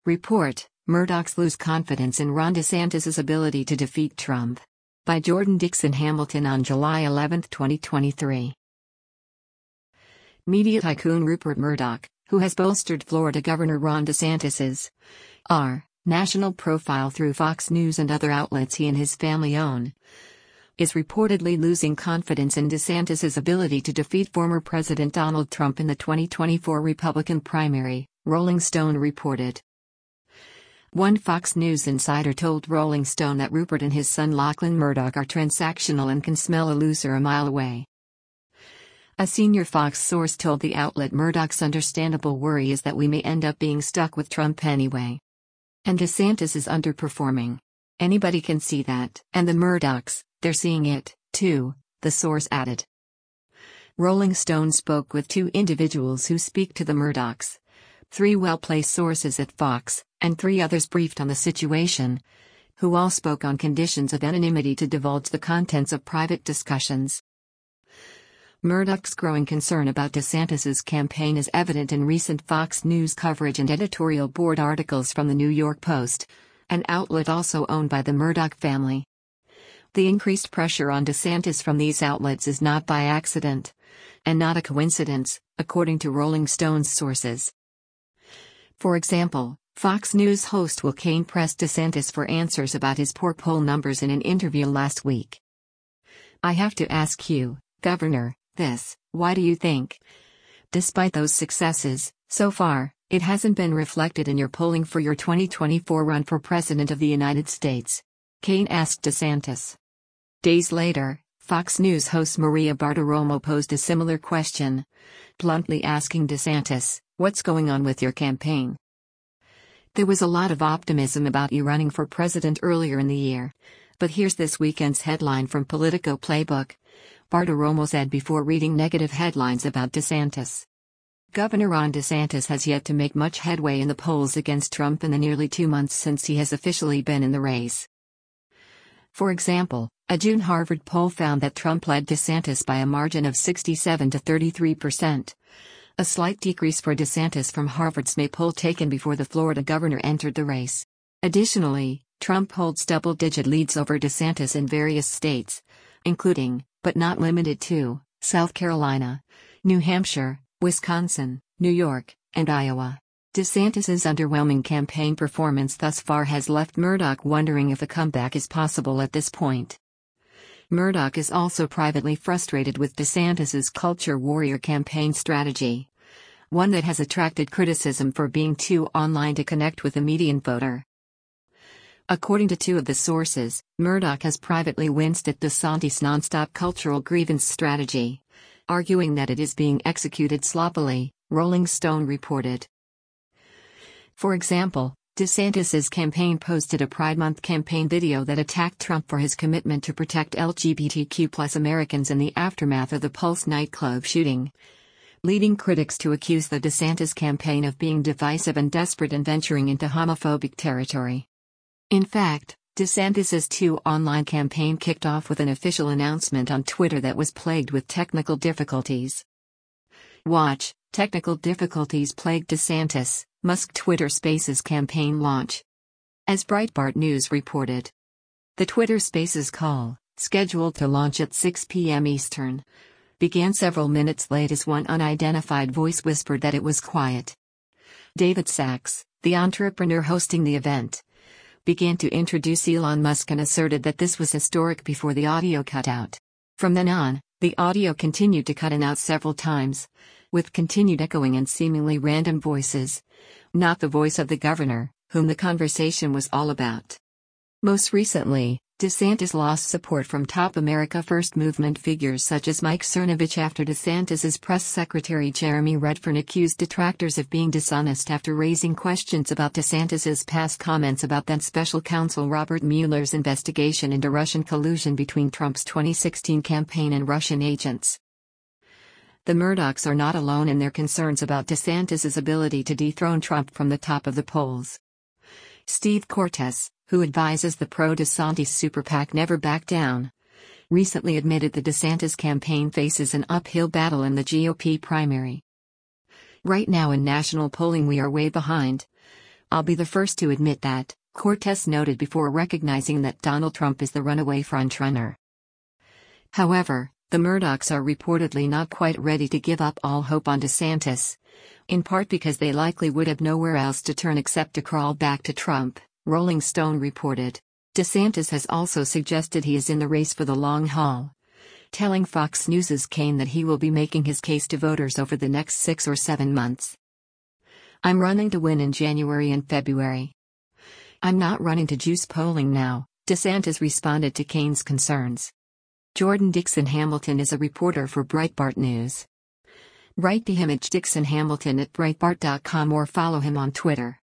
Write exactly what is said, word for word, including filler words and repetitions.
Report: Murdochs lose confidence in Ron DeSantis' ability to defeat Trump. By Jordan Dixon Hamilton on July eleventh, twenty twenty-three. Media tycoon Rupert Murdoch, who has bolstered Florida Governor Ron DeSantis' R. national profile through Fox News and other outlets he and his family own, is reportedly losing confidence in DeSantis' ability to defeat former President Donald Trump in the twenty twenty-four Republican primary, Rolling Stone reported. One Fox News insider told Rolling Stone that Rupert and his son Lachlan Murdoch are transactional and can smell a loser a mile away. A senior Fox source told the outlet Murdoch's understandable worry is that we may end up being stuck with Trump anyway. And DeSantis is underperforming. Anybody can see that. And the Murdochs, they're seeing it, too, the source added. Rolling Stone spoke with two individuals who speak to the Murdochs, three well-placed sources at Fox, and three others briefed on the situation, who all spoke on conditions of anonymity to divulge the contents of private discussions. Murdoch's growing concern about DeSantis' campaign is evident in recent Fox News coverage and editorial board articles from the New York Post, an outlet also owned by the Murdoch family. The increased pressure on DeSantis from these outlets is not by accident, and not a coincidence, according to Rolling Stone's sources. For example, Fox News host Will Cain pressed DeSantis for answers about his poor poll numbers in an interview last week. "I have to ask you, Governor, this, why do you think, despite those successes, so far, it hasn't been reflected in your polling for your twenty twenty-four run for President of the United States?" Cain asked DeSantis. Days later, Fox News host Maria Bartiromo posed a similar question, bluntly asking DeSantis, "What's going on with your campaign? There was a lot of optimism about you running for president earlier in the year, but here's this weekend's headline from Politico Playbook," Bartiromo said before reading negative headlines about DeSantis. Governor Ron DeSantis has yet to make much headway in the polls against Trump in the nearly two months since he has officially been in the race. For example, a June Harvard poll found that Trump led DeSantis by a margin of sixty-seven to thirty-three percent, a slight decrease for DeSantis from Harvard's May poll taken before the Florida governor entered the race. Additionally, Trump holds double-digit leads over DeSantis in various states, including, but not limited to, South Carolina, New Hampshire, Wisconsin, New York, and Iowa. DeSantis's underwhelming campaign performance thus far has left Murdoch wondering if a comeback is possible at this point. Murdoch is also privately frustrated with DeSantis's culture warrior campaign strategy, one that has attracted criticism for being too online to connect with the median voter. According to two of the sources, Murdoch has privately winced at DeSantis' nonstop cultural grievance strategy, arguing that it is being executed sloppily, Rolling Stone reported. For example, DeSantis' campaign posted a Pride Month campaign video that attacked Trump for his commitment to protect L G B T Q plus Americans in the aftermath of the Pulse nightclub shooting, leading critics to accuse the DeSantis campaign of being divisive and desperate and venturing into homophobic territory. In fact, DeSantis' two online campaign kicked off with an official announcement on Twitter that was plagued with technical difficulties. Watch, technical difficulties plagued DeSantis, Musk Twitter Spaces campaign launch. As Breitbart News reported, the Twitter Spaces call, scheduled to launch at six p m Eastern, began several minutes late as one unidentified voice whispered that it was quiet. David Sachs, the entrepreneur hosting the event, began to introduce Elon Musk and asserted that this was historic before the audio cut out. From then on, the audio continued to cut in out several times, with continued echoing and seemingly random voices, not the voice of the governor, whom the conversation was all about. Most recently, DeSantis lost support from top America First movement figures such as Mike Cernovich after DeSantis's press secretary Jeremy Redfern accused detractors of being dishonest after raising questions about DeSantis's past comments about then special counsel Robert Mueller's investigation into Russian collusion between Trump's twenty sixteen campaign and Russian agents. The Murdochs are not alone in their concerns about DeSantis's ability to dethrone Trump from the top of the polls. Steve Cortes, who advises the pro-DeSantis super PAC Never Back Down, recently admitted the DeSantis campaign faces an uphill battle in the G O P primary. "Right now in national polling we are way behind, I'll be the first to admit that, Cortez noted before recognizing that Donald Trump is the runaway frontrunner. However, the Murdochs are reportedly not quite ready to give up all hope on DeSantis, in part because they likely would have nowhere else to turn except to crawl back to Trump, Rolling Stone reported. DeSantis has also suggested he is in the race for the long haul, telling Fox News' Kane that he will be making his case to voters over the next six or seven months. I'm running to win in January and February. I'm not running to juice polling now, DeSantis responded to Kane's concerns. Jordan Dixon Hamilton is a reporter for Breitbart News. Write to him at Dixon Hamilton at Breitbart dot com or follow him on Twitter.